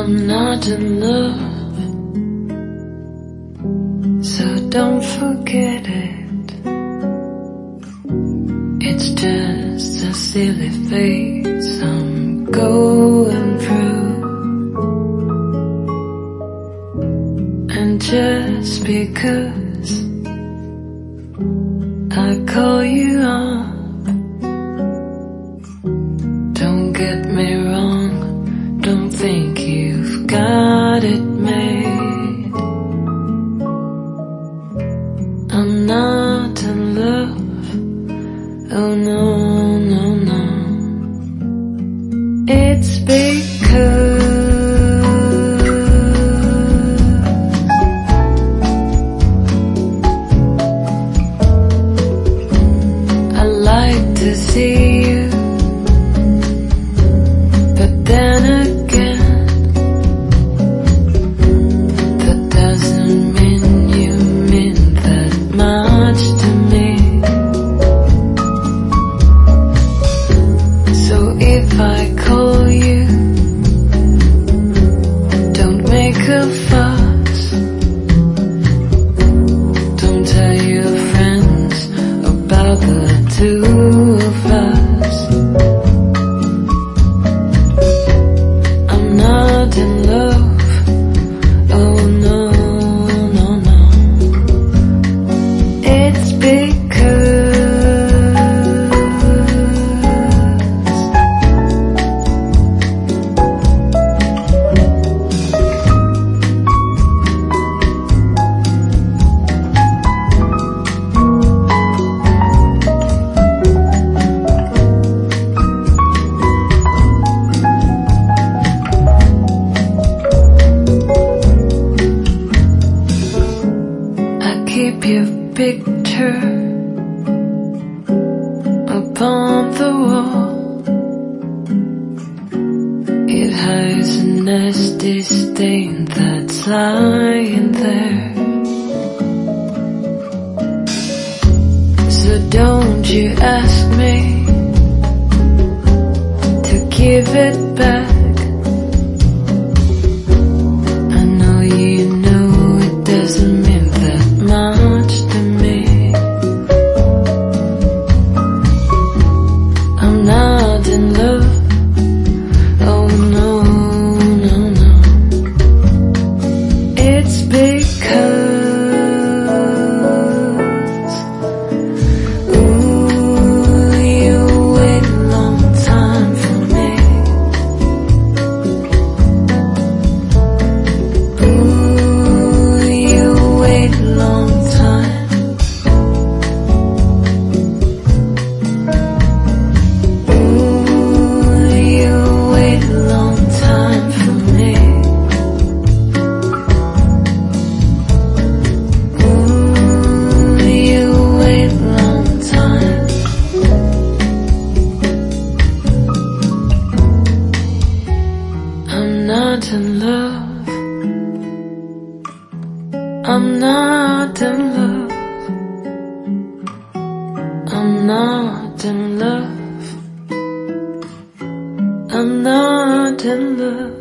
I'm not in love, so don't forget it. It's just a silly phase I'm going through. And just because I call you up, don't get me wrong, don't think you've got it made. I'm not in love, oh no, no, no. It's because I like to see you, but then again, that doesn't mean you mean that much to me. So if I call you, don't make a fuss. Don't tell your friends about the two of us. I'm not in love, oh no, no, no. It's because keep your picture upon the wall. It hides a nasty stain that's lying there. So don't you ask me to give it back. I know you know it doesn't mean that much to me. I'm not in love, oh no, no, no. It's because ooh, you wait a long time for me. Ooh, you wait a long time. Ooh, you wait a long time for me. Ooh, you wait a long time. I'm not in love, I'm not in love, I'm not in love, I'm not in love.